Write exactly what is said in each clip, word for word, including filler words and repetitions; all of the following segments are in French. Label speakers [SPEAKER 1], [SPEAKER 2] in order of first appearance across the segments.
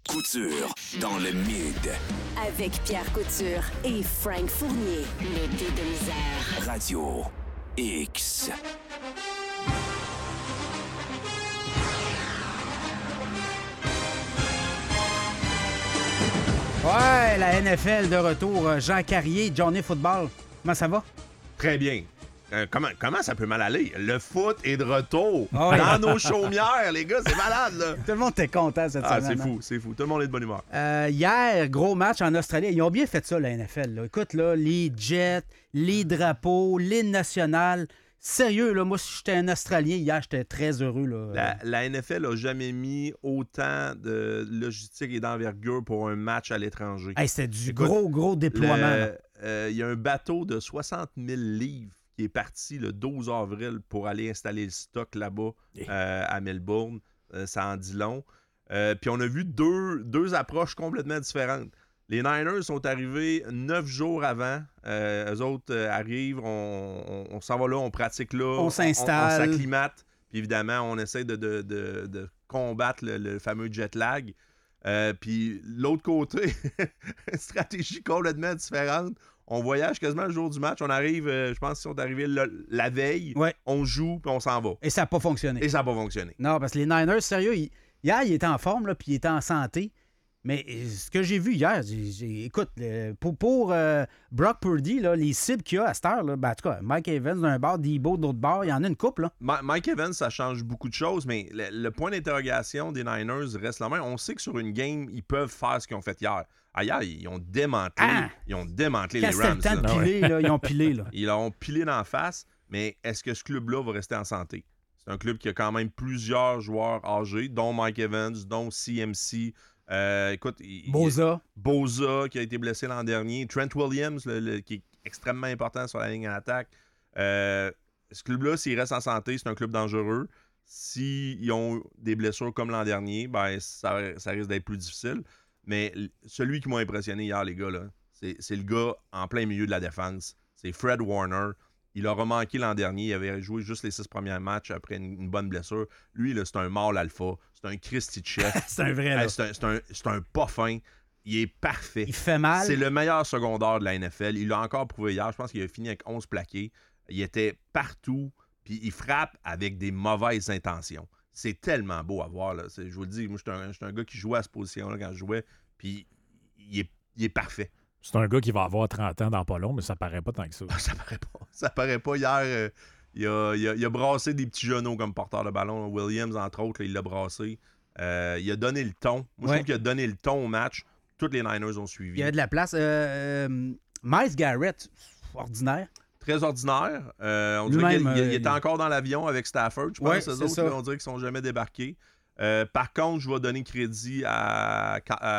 [SPEAKER 1] Couture dans le mid.
[SPEAKER 2] Avec Pierre Couture et Frank Fournier. Le dé de misère.
[SPEAKER 1] Radio X.
[SPEAKER 3] Ouais, la N F L de retour. Jean Carrier, Johnny Football. Comment ça va?
[SPEAKER 4] Très bien. Euh, comment, comment ça peut mal aller? Le foot est de retour
[SPEAKER 3] oh, oui.
[SPEAKER 4] dans nos chaumières, les gars. C'est malade, là.
[SPEAKER 3] Tout le monde était content cette
[SPEAKER 4] ah,
[SPEAKER 3] semaine.
[SPEAKER 4] C'est fou, c'est fou. Tout le monde est de bonne humeur.
[SPEAKER 3] Euh, hier, gros match en Australie. Ils ont bien fait ça, la N F L. Là. Écoute, là, les jets, les drapeaux, l'hymne national. Sérieux, là, moi, si j'étais un Australien, hier, j'étais très heureux. Là.
[SPEAKER 4] La, la N F L n'a jamais mis autant de logistique et d'envergure pour un match à l'étranger.
[SPEAKER 3] Hey, c'était du
[SPEAKER 4] Écoute,
[SPEAKER 3] gros, gros déploiement.
[SPEAKER 4] Il euh, y a un bateau de soixante mille livres qui est parti le douze avril pour aller installer le stock là-bas euh, à Melbourne. Euh, ça en dit long. Euh, Puis on a vu deux, deux approches complètement différentes. Les Niners sont arrivés neuf jours avant. Euh, eux autres euh, arrivent, on, on, on s'en va là, on pratique là.
[SPEAKER 3] On s'installe.
[SPEAKER 4] On, on s'acclimate. Puis évidemment, on essaie de, de, de, de combattre le, le fameux jet lag. Euh, Puis l'autre côté, stratégie complètement différente. On voyage quasiment le jour du match. On arrive, euh, je pense qu'ils sont arrivés le, la veille.
[SPEAKER 3] Ouais.
[SPEAKER 4] On joue, puis on s'en va.
[SPEAKER 3] Et ça n'a pas fonctionné.
[SPEAKER 4] Et ça n'a pas fonctionné.
[SPEAKER 3] Non, parce que les Niners, sérieux, ils, hier, ils étaient en forme, là, puis ils étaient en santé. Mais ce que j'ai vu hier, j'ai, j'ai, écoute, pour, pour euh, Brock Purdy, là, les cibles qu'il y a à cette heure, là, ben, en tout cas, Mike Evans d'un bord, Debo de l'autre bord, il y en a une couple. Là.
[SPEAKER 4] Ma- Mike Evans, ça change beaucoup de choses, mais le, le point d'interrogation des Niners reste la même. On sait que sur une game, ils peuvent faire ce qu'ils ont fait hier. Ah, hier, ils ont démantelé,
[SPEAKER 3] ah!
[SPEAKER 4] ils ont démantelé
[SPEAKER 3] Quand
[SPEAKER 4] les
[SPEAKER 3] c'était
[SPEAKER 4] Rams.
[SPEAKER 3] le temps de
[SPEAKER 4] là.
[SPEAKER 3] piler, là, ils ont pilé. Là.
[SPEAKER 4] Ils l'ont pilé dans la face, mais est-ce que ce club-là va rester en santé? C'est un club qui a quand même plusieurs joueurs âgés, dont Mike Evans, dont C M C. Euh, écoute, il,
[SPEAKER 3] Bosa.
[SPEAKER 4] il, Bosa qui a été blessé l'an dernier. Trent Williams, le, le, qui est extrêmement important sur la ligne en attaque. Euh, ce club-là, s'il reste en santé, c'est un club dangereux. S'ils ont des blessures comme l'an dernier, ben, ça, ça risque d'être plus difficile. Mais celui qui m'a impressionné hier, les gars, là, c'est, c'est le gars en plein milieu de la défense. C'est Fred Warner. Il aura manqué l'an dernier. Il avait joué juste les six premiers matchs après une, une bonne blessure. Lui, là, c'est un mâle alpha. C'est un Christy de chef.
[SPEAKER 3] c'est un vrai, là.
[SPEAKER 4] Hey, c'est, un, c'est, un, c'est un pas fin. Il est parfait.
[SPEAKER 3] Il fait mal.
[SPEAKER 4] C'est le meilleur secondaire de la N F L. Il l'a encore prouvé hier. Je pense qu'il a fini avec onze plaqués. Il était partout. Puis il frappe avec des mauvaises intentions. C'est tellement beau à voir. Là. C'est, je vous le dis, moi, je suis un, un gars qui jouait à cette position-là quand je jouais. Puis il est, il est parfait.
[SPEAKER 5] C'est un gars qui va avoir trente ans dans pas long, mais ça paraît pas tant que ça.
[SPEAKER 4] Ça paraît pas. Ça paraît pas. Hier, euh, il, a, il, a, il a brassé des petits genoux comme porteur de ballon. Williams, entre autres, là, il l'a brassé. Euh, il a donné le ton. Moi, je
[SPEAKER 3] ouais.
[SPEAKER 4] trouve qu'il a donné le ton au match. Toutes les Niners ont suivi.
[SPEAKER 3] Il y a de la place. Euh, euh, Myles Garrett, ordinaire.
[SPEAKER 4] Très ordinaire. Euh, on dirait qu'il
[SPEAKER 3] euh,
[SPEAKER 4] il, il était encore dans l'avion avec Stafford. Je pense
[SPEAKER 3] ouais,
[SPEAKER 4] que ces autres, là, on dirait qu'ils ne sont jamais débarqués. Euh, par contre, je vais donner crédit à,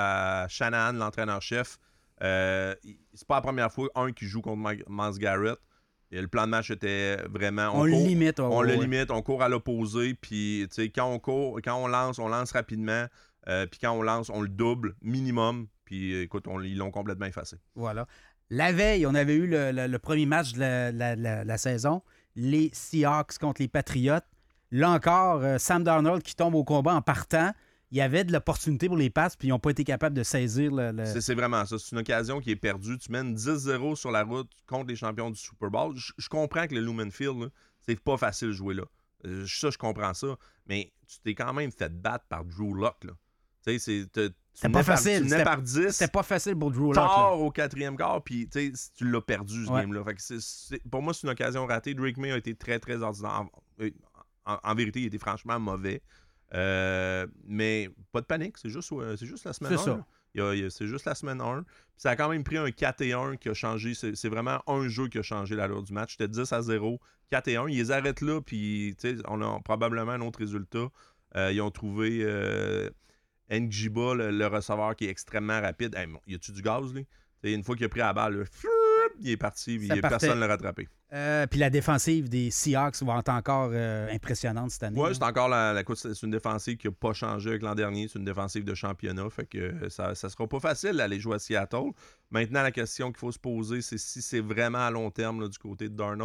[SPEAKER 4] à Shanahan, l'entraîneur-chef. Euh, c'est pas la première fois, un, qui joue contre Myles Garrett. Et le plan de match était vraiment...
[SPEAKER 3] On, on
[SPEAKER 4] court,
[SPEAKER 3] le limite. Oh,
[SPEAKER 4] on
[SPEAKER 3] ouais.
[SPEAKER 4] le limite, on court à l'opposé. Puis, tu sais, quand on court, quand on lance, on lance rapidement. Euh, puis quand on lance, on le double, minimum. Puis, écoute, on, ils l'ont complètement effacé.
[SPEAKER 3] Voilà. La veille, on avait eu le, le, le premier match de la, la, la, la saison. Les Seahawks contre les Patriots. Là encore, euh, Sam Darnold qui tombe au combat en partant. Il y avait de l'opportunité pour les passes, puis ils n'ont pas été capables de saisir le... le...
[SPEAKER 4] C'est, c'est vraiment ça. C'est une occasion qui est perdue. Tu mènes dix zéro sur la route contre les champions du Super Bowl. Je, je comprends que le Lumen Field, là, c'est pas facile de jouer là. Euh, ça, je comprends ça. Mais tu t'es quand même fait battre par Drew Lock. Là. Tu sais, c'est... Te,
[SPEAKER 3] C'était pas
[SPEAKER 4] par,
[SPEAKER 3] facile.
[SPEAKER 4] Tu
[SPEAKER 3] C'était,
[SPEAKER 4] par dix.
[SPEAKER 3] C'était pas facile pour Drew Lock.
[SPEAKER 4] Tard au quatrième quart, puis tu tu l'as perdu ce
[SPEAKER 3] ouais.
[SPEAKER 4] game-là. Fait que c'est, c'est, pour moi, c'est une occasion ratée. Drake May a été très, très ordinaire. En, en, en vérité, il était franchement mauvais. Euh, mais pas de panique, c'est juste, c'est juste la semaine
[SPEAKER 3] c'est
[SPEAKER 4] un.
[SPEAKER 3] Ça.
[SPEAKER 4] Il y a, il y a, c'est juste la semaine un. Puis ça a quand même pris un quatre et un qui a changé. C'est, c'est vraiment un jeu qui a changé l'allure du match. C'était dix à zéro, quatre et un. Ils les arrêtent là, puis on a probablement un autre résultat. Euh, ils ont trouvé euh, Njiba, le, le receveur qui est extrêmement rapide. Hey, y a-tu du gaz, lui? T'sais, une fois qu'il a pris la balle, là, il est parti, puis personne ne l'a rattrapé.
[SPEAKER 3] Euh, puis la défensive des Seahawks va être encore euh, impressionnante cette année.
[SPEAKER 4] Oui, c'est encore la, la c'est une défensive qui n'a pas changé avec l'an dernier. C'est une défensive de championnat. Fait que ça ne sera pas facile d'aller jouer à Seattle. Maintenant, la question qu'il faut se poser, c'est si c'est vraiment à long terme là, du côté de Darnold.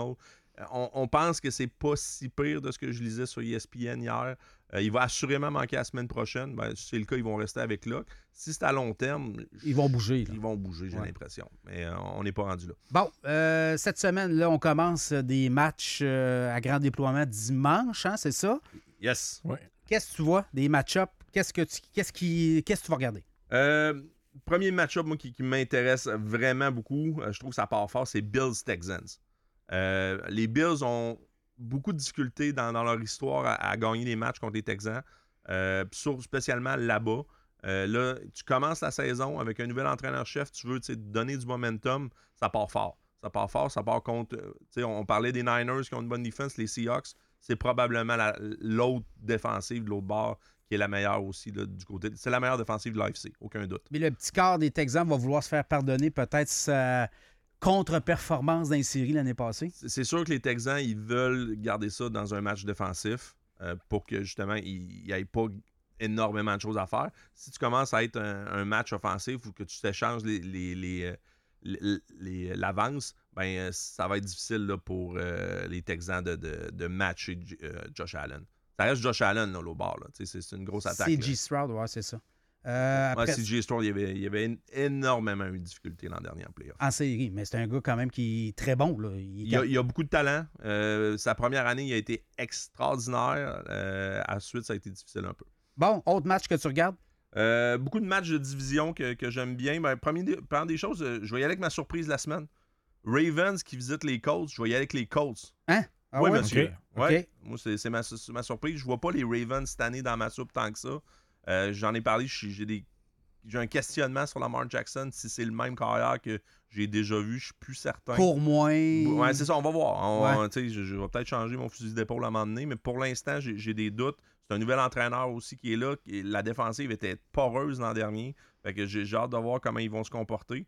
[SPEAKER 4] on, on pense que c'est pas si pire de ce que je lisais sur E S P N hier. Euh, il va assurément manquer la semaine prochaine. Ben, si c'est le cas, ils vont rester avec Luck. Si c'est à long terme,
[SPEAKER 3] Ils vont bouger. Là.
[SPEAKER 4] Ils vont bouger, j'ai
[SPEAKER 3] ouais.
[SPEAKER 4] l'impression. Mais euh, on n'est pas rendu là.
[SPEAKER 3] Bon, euh, cette semaine, là, on commence des matchs euh, à grand déploiement dimanche, hein, c'est ça?
[SPEAKER 4] Yes.
[SPEAKER 5] Oui.
[SPEAKER 3] Qu'est-ce que tu vois? Des match-ups? Qu'est-ce que tu, qu'est-ce qui, qu'est-ce que tu vas regarder?
[SPEAKER 4] Euh, premier match-up, moi, qui, qui m'intéresse vraiment beaucoup, euh, je trouve que ça part fort, c'est Bills-Texans. Euh, les Bills ont beaucoup de difficultés dans, dans leur histoire à, à gagner les matchs contre les Texans, euh, sur, spécialement là-bas. Euh, là, tu commences la saison avec un nouvel entraîneur-chef, tu veux donner du momentum, ça part fort. Ça part fort, ça part contre... On, on parlait des Niners qui ont une bonne défense, les Seahawks, c'est probablement la, l'autre défensive de l'autre bord qui est la meilleure aussi là, du côté. C'est la meilleure défensive de l'A F C, aucun doute.
[SPEAKER 3] Mais le petit quart des Texans va vouloir se faire pardonner peut-être sa contre-performance dans les séries l'année passée.
[SPEAKER 4] C'est, c'est sûr que les Texans, ils veulent garder ça dans un match défensif euh, pour que justement, il n'y ait pas énormément de choses à faire. Si tu commences à être un, un match offensif ou que tu t'échanges les, les, les, les, les, l'avance, ben, ça va être difficile là, pour euh, les Texans de, de, de matcher euh, Josh Allen. Ça reste Josh Allen, là, l'autre bord. Là. C'est, c'est une grosse attaque.
[SPEAKER 3] C J Stroud, ouais, c'est ça. Euh, après...
[SPEAKER 4] ouais, C J Stroud, il y avait, il y avait énormément eu de difficultés l'an dernier en playoff.
[SPEAKER 3] En série, mais c'est un gars quand même qui est très bon. Là.
[SPEAKER 4] Il, il, a, il a beaucoup de talent. Euh, sa première année, il a été extraordinaire. Euh, ensuite, ça a été difficile un peu.
[SPEAKER 3] Bon, autre match que tu regardes?
[SPEAKER 4] Euh, beaucoup de matchs de division que, que j'aime bien. Ben, premier, première des choses, je vais y aller avec ma surprise de la semaine. Ravens qui visitent les Colts, je vais y aller avec les Colts.
[SPEAKER 3] Hein? Ah
[SPEAKER 4] oui,
[SPEAKER 3] ouais?
[SPEAKER 4] monsieur.
[SPEAKER 5] Okay.
[SPEAKER 4] Ouais.
[SPEAKER 3] Okay.
[SPEAKER 4] Moi, c'est, c'est, ma, c'est ma surprise. Je vois pas les Ravens cette année dans ma soupe tant que ça. Euh, j'en ai parlé, j'ai, des, j'ai un questionnement sur Lamar Jackson. Si c'est le même carrière que j'ai déjà vu, je suis plus certain.
[SPEAKER 3] Pour moi.
[SPEAKER 4] Ouais, c'est ça, on va voir. On,
[SPEAKER 3] ouais.
[SPEAKER 4] je, je vais peut-être changer mon fusil d'épaule à un moment donné, mais pour l'instant, j'ai, j'ai des doutes. C'est un nouvel entraîneur aussi qui est là. La défensive était poreuse l'an dernier. Fait que j'ai, j'ai hâte de voir comment ils vont se comporter.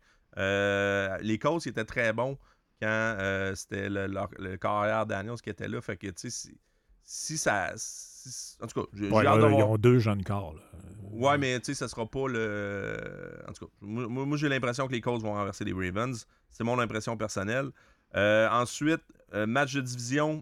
[SPEAKER 4] Euh, les Colts étaient très bons quand euh, c'était le, le, le carrière Daniels qui était là. Fait que, tu sais, si, si ça... Si, en tout cas, j'ai,
[SPEAKER 5] ouais,
[SPEAKER 4] j'ai hâte
[SPEAKER 5] là,
[SPEAKER 4] de voir.
[SPEAKER 5] Ils ont deux jeunes corps. Là.
[SPEAKER 4] Ouais, mais tu sais, ça sera pas le... En tout cas, moi, moi j'ai l'impression que les Colts vont renverser les Ravens. C'est mon impression personnelle. Euh, ensuite, euh, match de division,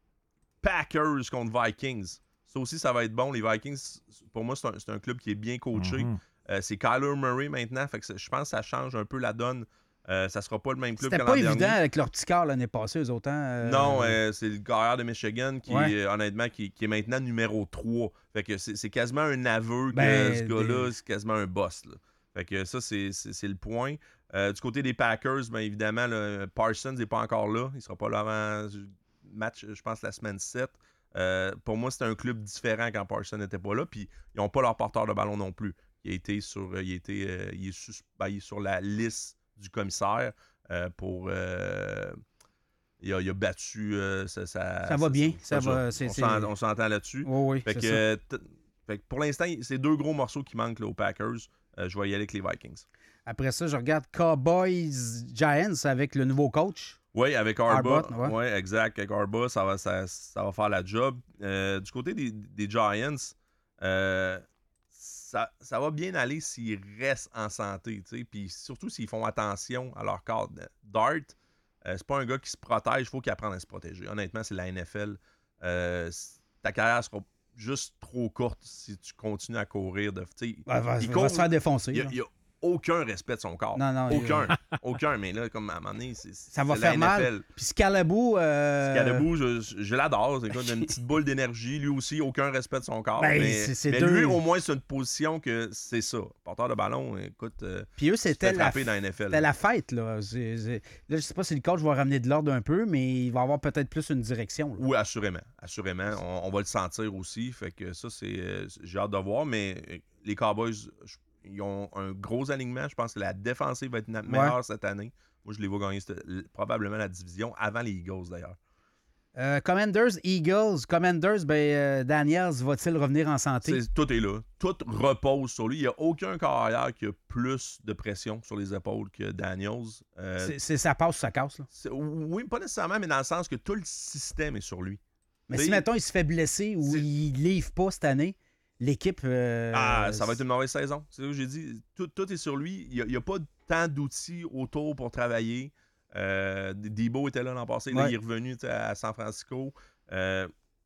[SPEAKER 4] Packers contre Vikings. Ça aussi, ça va être bon. Les Vikings, pour moi, c'est un, c'est un club qui est bien coaché.
[SPEAKER 5] Mm-hmm.
[SPEAKER 4] Euh, c'est Kyler Murray maintenant. Fait que je pense que ça change un peu la donne. Euh, ça sera pas le même club
[SPEAKER 3] C'était
[SPEAKER 4] que l'an
[SPEAKER 3] pas
[SPEAKER 4] dernier.
[SPEAKER 3] évident avec leur petit quart l'année passée, eux autant. Euh...
[SPEAKER 4] Non, euh, c'est le carrière de Michigan qui,
[SPEAKER 3] ouais.
[SPEAKER 4] est, honnêtement, qui, qui est maintenant numéro trois. Fait que c'est, c'est quasiment un aveu que
[SPEAKER 3] ben,
[SPEAKER 4] ce gars-là,
[SPEAKER 3] des...
[SPEAKER 4] c'est quasiment un boss. Là. Fait que ça, c'est, c'est, c'est le point. Euh, du côté des Packers, bien évidemment, là, Parsons n'est pas encore là. Il ne sera pas là avant le match, je pense, la semaine sept. Euh, pour moi, c'était un club différent quand Parsons n'était pas là. Puis, ils n'ont pas leur porteur de ballon non plus. Il a été sur, il a été, euh, il est sus, ben, il est sur la liste du commissaire euh, pour... Euh, il, a, il a battu... Euh, ça, ça,
[SPEAKER 3] ça va
[SPEAKER 4] ça,
[SPEAKER 3] bien.
[SPEAKER 4] Ça,
[SPEAKER 3] ça va,
[SPEAKER 4] c'est,
[SPEAKER 3] c'est,
[SPEAKER 4] on, s'en, on s'entend là-dessus.
[SPEAKER 3] Oh, oui,
[SPEAKER 4] fait, que, euh, t- fait que pour l'instant, c'est deux gros morceaux qui manquent là, aux Packers. Euh, je vais y aller avec les Vikings.
[SPEAKER 3] Après ça, je regarde Cowboys Giants avec le nouveau coach.
[SPEAKER 4] Oui, avec Harbaugh.
[SPEAKER 3] Harbaugh, ouais.
[SPEAKER 4] Oui, exact. Avec Harbaugh, ça va, ça, ça va faire la job. Euh, du côté des, des Giants, euh, ça, ça va bien aller s'ils restent en santé. Puis surtout s'ils font attention à leur cadre. Dart, euh, c'est pas un gars qui se protège, il faut qu'il apprenne à se protéger. Honnêtement, c'est la N F L. Euh, ta carrière sera juste trop courte si tu continues à courir. De,
[SPEAKER 3] ouais, va, il va se faire défoncer.
[SPEAKER 4] Il n'y a, a aucun respect de son corps.
[SPEAKER 3] Non, non,
[SPEAKER 4] aucun. A... aucun. Mais là, comme à un moment donné, c'est,
[SPEAKER 3] ça va
[SPEAKER 4] c'est
[SPEAKER 3] faire
[SPEAKER 4] la N F L.
[SPEAKER 3] mal. Puis Scalabou... Euh...
[SPEAKER 4] Scalabou, je, je l'adore. C'est une petite boule d'énergie. Lui aussi, aucun respect de son corps.
[SPEAKER 3] Ben,
[SPEAKER 4] mais
[SPEAKER 3] c'est, c'est
[SPEAKER 4] mais
[SPEAKER 3] deux...
[SPEAKER 4] lui, au moins, c'est une position que c'est ça. Porteur de ballon, écoute... Euh,
[SPEAKER 3] Puis eux, c'était la, f...
[SPEAKER 4] dans N F L,
[SPEAKER 3] c'était la fête. Là. C'est, c'est... là, je sais pas si le coach va ramener de l'ordre un peu, mais il va avoir peut-être plus une direction. Là.
[SPEAKER 4] Oui, assurément. Assurément. On, on va le sentir aussi. Fait que ça, c'est euh, j'ai hâte de voir. Mais les Cowboys... Je, ils ont un gros alignement. Je pense que la défensive va être meilleure ouais. cette année. Moi, je les vois gagner probablement la division avant les Eagles, d'ailleurs.
[SPEAKER 3] Euh, Commanders, Eagles. Commanders, ben, euh, Daniels, va-t-il revenir en santé?
[SPEAKER 4] C'est, tout est là. Tout repose sur lui. Il n'y a aucun carrière qui a plus de pression sur les épaules que Daniels.
[SPEAKER 3] Euh, c'est, c'est ça passe ou ça casse? Là.
[SPEAKER 4] Oui, pas nécessairement, mais dans le sens que tout le système est sur lui.
[SPEAKER 3] Mais T'sais, si, mettons, il se fait blesser ou il ne livre pas cette année... L'équipe... Euh,
[SPEAKER 4] ah, ça va être une mauvaise saison. C'est ce que j'ai dit. Tout, tout est sur lui. Il n'y a, a pas tant d'outils autour pour travailler. Euh, Debo était là l'an passé. Là,
[SPEAKER 3] Ouais.
[SPEAKER 4] il est revenu à San Francisco. Euh,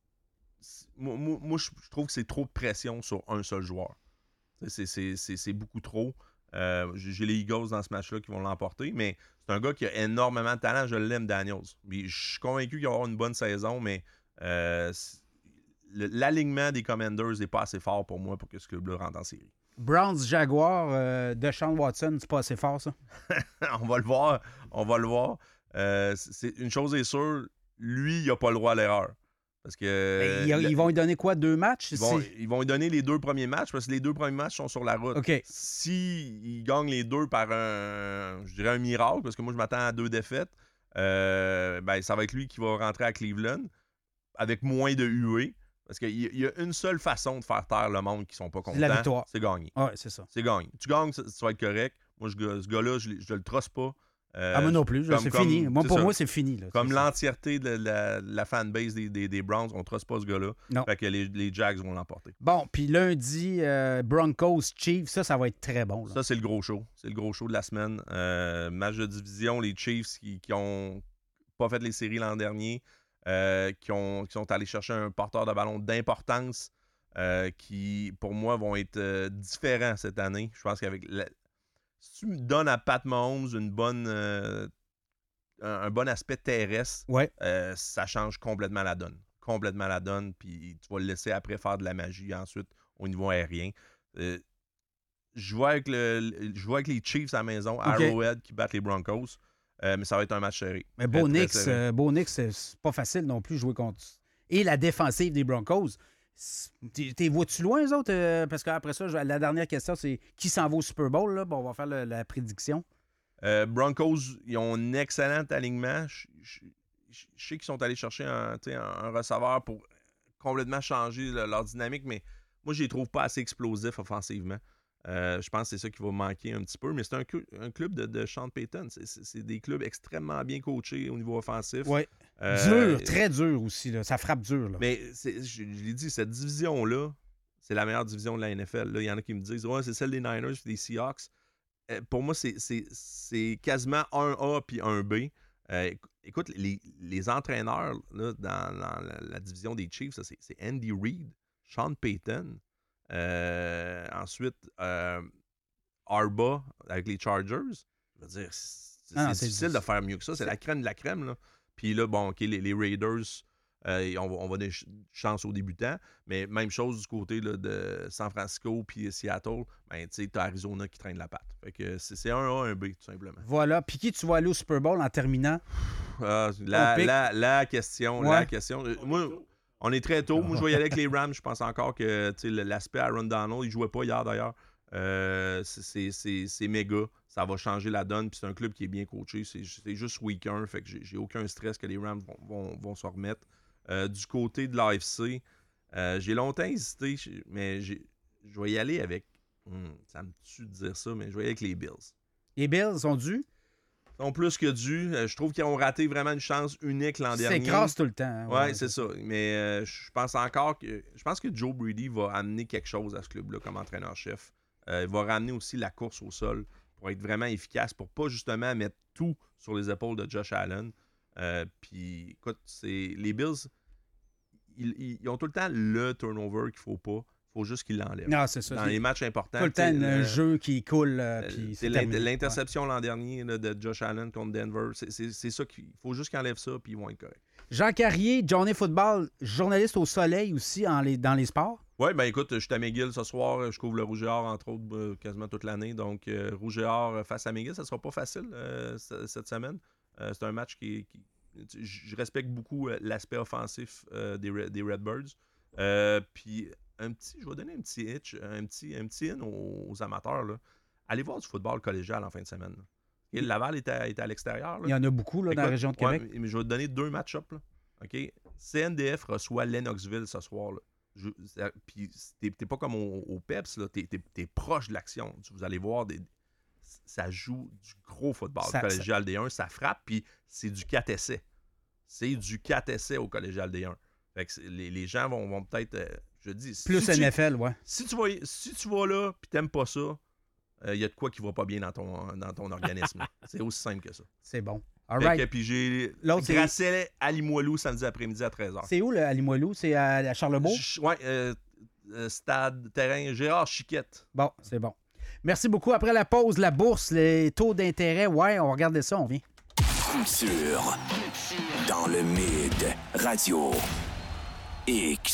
[SPEAKER 4] moi, moi, moi je trouve que c'est trop de pression sur un seul joueur. C'est, c'est, c'est, c'est beaucoup trop. Euh, j'ai les Eagles dans ce match-là qui vont l'emporter, mais c'est un gars qui a énormément de talent. Je l'aime, Daniels. Puis, je suis convaincu qu'il va avoir une bonne saison, mais euh, le, l'alignement des Commanders n'est pas assez fort pour moi pour que ce club-là rentre en série.
[SPEAKER 3] Browns, Jaguars, euh, Deshaun Watson, c'est pas assez fort, ça?
[SPEAKER 4] On va le voir. On va le voir. Euh, c'est, une chose est sûre, lui, il n'a pas le droit à l'erreur. Parce que.
[SPEAKER 3] Il y a-
[SPEAKER 4] le-
[SPEAKER 3] ils vont lui donner quoi, deux matchs?
[SPEAKER 4] Ils vont,
[SPEAKER 3] C'est-
[SPEAKER 4] ils vont lui donner les deux premiers matchs parce que les deux premiers matchs sont sur la route.
[SPEAKER 3] OK.
[SPEAKER 4] S'il gagne les deux par un, je dirais un miracle, parce que moi je m'attends à deux défaites, euh, ben, ça va être lui qui va rentrer à Cleveland avec moins de huées. Parce qu'il y, y a une seule façon de faire taire le monde qui sont pas contents.
[SPEAKER 3] C'est la victoire.
[SPEAKER 4] C'est gagner.
[SPEAKER 3] Ouais, c'est ça.
[SPEAKER 4] C'est gagner. Tu gagnes, ça, ça va être correct. Moi, je, ce gars-là, je, je le trosse pas. Euh,
[SPEAKER 3] ah, moi non plus, là,
[SPEAKER 4] comme-
[SPEAKER 3] c'est
[SPEAKER 4] comme-
[SPEAKER 3] fini. Moi,
[SPEAKER 4] c'est
[SPEAKER 3] pour
[SPEAKER 4] ça.
[SPEAKER 3] moi, c'est fini. Là,
[SPEAKER 4] Comme
[SPEAKER 3] c'est ça.
[SPEAKER 4] l'entièreté de la, la fanbase des, des, des Browns, on ne trosse pas ce gars-là.
[SPEAKER 3] Non.
[SPEAKER 4] Fait que les, les Jags vont l'emporter.
[SPEAKER 3] Bon, puis lundi, euh, Broncos, Chiefs, ça, ça va être très bon. Là.
[SPEAKER 4] Ça, c'est le gros show. C'est le gros show de la semaine. Euh, match de division, les Chiefs qui, qui ont pas fait les séries l'an dernier, euh, qui, ont, qui sont allés chercher un porteur de ballon d'importance euh, qui, pour moi, vont être euh, différents cette année. Je pense qu'avec la... si tu me donnes à Pat Mahomes une bonne, euh, un, un bon aspect terrestre,
[SPEAKER 3] Ouais.
[SPEAKER 4] euh, ça change complètement la donne. Complètement la donne, puis tu vas le laisser après faire de la magie ensuite au niveau aérien. Euh, je vois avec le, je vois avec les Chiefs à la maison,
[SPEAKER 3] OK.
[SPEAKER 4] Arrowhead qui battent les Broncos, euh, mais ça va être un match serré.
[SPEAKER 3] Mais
[SPEAKER 4] Très,
[SPEAKER 3] Bo
[SPEAKER 4] très
[SPEAKER 3] Nix,
[SPEAKER 4] serré.
[SPEAKER 3] euh, Bo Nix, c'est c'est pas facile non plus de jouer contre. Et la défensive des Broncos. c'est- T'es t'es vois-tu loin, eux autres? Euh, parce qu'après ça, je- la dernière question, c'est qui s'en va au Super Bowl? Là? Bon, on va faire le- la prédiction.
[SPEAKER 4] Euh, Broncos, ils ont un excellent alignement. Je, je- je- je sais qu'ils sont allés chercher un, tu sais, un, un receveur pour complètement changer le- leur dynamique, mais moi, je les trouve pas assez explosifs offensivement. Euh, je pense que c'est ça qui va manquer un petit peu, mais c'est un, clu- un club de, de Sean Payton. C'est, c'est- c'est des clubs extrêmement bien coachés au niveau offensif.
[SPEAKER 3] Ouais.
[SPEAKER 4] Euh,
[SPEAKER 3] Dur, très dur aussi. Là. Ça frappe dur. Là.
[SPEAKER 4] Mais c'est- je, je l'ai dit, cette division-là, c'est la meilleure division de la N F L. Là, il y en a qui me disent ouais, c'est celle des Niners et des Seahawks. Euh, pour moi, c'est, c'est, c'est quasiment un A puis un B. Euh, éc- écoute, les, les entraîneurs là, dans, dans la, la division des Chiefs, ça, c'est, c'est Andy Reid, Sean Payton, euh, ensuite euh, Arba avec les Chargers. Je veux dire, c'est,
[SPEAKER 3] Ah non,
[SPEAKER 4] c'est
[SPEAKER 3] c'est
[SPEAKER 4] difficile
[SPEAKER 3] du-
[SPEAKER 4] de faire mieux que ça. C'est la crème de la crème. Là. Puis là, bon, OK, les, les Raiders, euh, on, va, on va donner ch- chance aux débutants. Mais même chose du côté là, de San Francisco puis Seattle. Ben, tu sais, t'as Arizona qui traîne la patte. Fait que c'est, c'est un A, un B, tout simplement.
[SPEAKER 3] Voilà. Puis qui tu vas aller au Super Bowl en terminant?
[SPEAKER 4] Ah, la,
[SPEAKER 3] Ton pick.
[SPEAKER 4] la, la question,
[SPEAKER 3] Ouais.
[SPEAKER 4] la question. Euh, Moi, on est très tôt. Moi, je vais y aller avec les Rams. Je pense encore que tu sais, le- l'aspect Aaron Donald, il jouait pas hier d'ailleurs. Euh, c'est, c'est, c'est, c'est méga. Ça va changer la donne. Puis c'est un club qui est bien coaché. C'est, c'est juste week un. Fait que j'ai, j'ai aucun stress que les Rams vont, vont, vont se remettre. Euh, du côté de l'A F C, euh, j'ai longtemps hésité, mais j'ai, je vais y aller avec. hmm, ça me tue de dire ça, mais je vais y aller avec les Bills.
[SPEAKER 3] Les Bills sont dus.
[SPEAKER 4] Ils sont plus que dû. Euh, je trouve qu'ils ont raté vraiment une chance unique l'an
[SPEAKER 3] C'est
[SPEAKER 4] dernier.
[SPEAKER 3] crasse tout le temps. hein.
[SPEAKER 4] Ouais, c'est ça. Mais euh, je pense encore que. Je pense que Joe Brady va amener quelque chose à ce club-là comme entraîneur-chef. Euh, il va ramener aussi la course au sol pour être vraiment efficace, pour pas justement mettre tout sur les épaules de Josh Allen. Euh, Puis, écoute, c'est les Bills, ils, ils- ils ont tout le temps le turnover qu'il faut pas. Il faut juste qu'ils l'enlèvent.
[SPEAKER 3] Non, c'est ça.
[SPEAKER 4] Dans
[SPEAKER 3] C'est
[SPEAKER 4] les matchs importants.
[SPEAKER 3] tout le temps
[SPEAKER 4] tu sais,
[SPEAKER 3] un
[SPEAKER 4] le-
[SPEAKER 3] jeu qui coule. euh,
[SPEAKER 4] euh,
[SPEAKER 3] puis
[SPEAKER 4] c'est
[SPEAKER 3] c'est
[SPEAKER 4] l'in-
[SPEAKER 3] terminé.
[SPEAKER 4] l'interception l'an dernier là, de Josh Allen contre Denver. C'est, c'est, c'est ça qu'il faut juste qu'ils enlèvent ça, puis ils vont être corrects.
[SPEAKER 3] Jean Carrier, Johnny Football, journaliste au Soleil aussi en les, dans les sports.
[SPEAKER 4] Oui, ben écoute, je suis à McGill ce soir. Je couvre le Rouge et Or, entre autres, euh, quasiment toute l'année. Donc, euh, Rouge et Or euh, face à McGill, ça ne sera pas facile euh, c- cette semaine. Euh, c'est un match qui, qui- je respecte beaucoup euh, l'aspect offensif euh, des, Red- des Redbirds. Euh, Puis, un petit, je vais donner un petit hitch, un petit, un petit in aux, aux amateurs. Là. Allez voir du football collégial en fin de semaine. là. Et le Laval est à, est à l'extérieur. là.
[SPEAKER 3] Il y en a beaucoup là, dans la
[SPEAKER 4] Écoute,
[SPEAKER 3] région de
[SPEAKER 4] ouais,
[SPEAKER 3] Québec.
[SPEAKER 4] mais- mais je vais te donner deux match-ups. là. OK? C N D F reçoit Lennoxville ce soir. Là. Je- ça- Puis t'es, t'es pas comme au, au Peps, là. T'es, t'es- t'es proche de l'action. Vous allez voir, des, ça joue du gros football.
[SPEAKER 3] Ça-
[SPEAKER 4] collégial D un, ça frappe, puis c'est du quatre essais. C'est du quatre essais au collégial D un. Fait que c'est- les, les gens vont, vont peut-être, euh, je dis... si
[SPEAKER 3] Plus
[SPEAKER 4] tu-
[SPEAKER 3] N F L, ouais.
[SPEAKER 4] Si tu vas, si tu vas là, puis t'aimes pas ça, il y a de quoi qui va pas bien dans ton, dans ton organisme. là. C'est aussi simple que ça.
[SPEAKER 3] C'est bon. All
[SPEAKER 4] Fait
[SPEAKER 3] right.
[SPEAKER 4] que, puis j'ai
[SPEAKER 3] L'autre, c'est-
[SPEAKER 4] Grasset à Limoilou samedi après-midi à treize heures.
[SPEAKER 3] C'est où, le, à Limoilou? C'est à, à Charlebourg?
[SPEAKER 4] Ch- Ouais, euh, euh, stade, terrain Gérard Chiquette.
[SPEAKER 3] Bon, c'est bon. Merci beaucoup. Après la pause, la bourse, les taux d'intérêt. Ouais, on va regarder ça, on vient.
[SPEAKER 1] Couture. Dans le Mid. Radio X.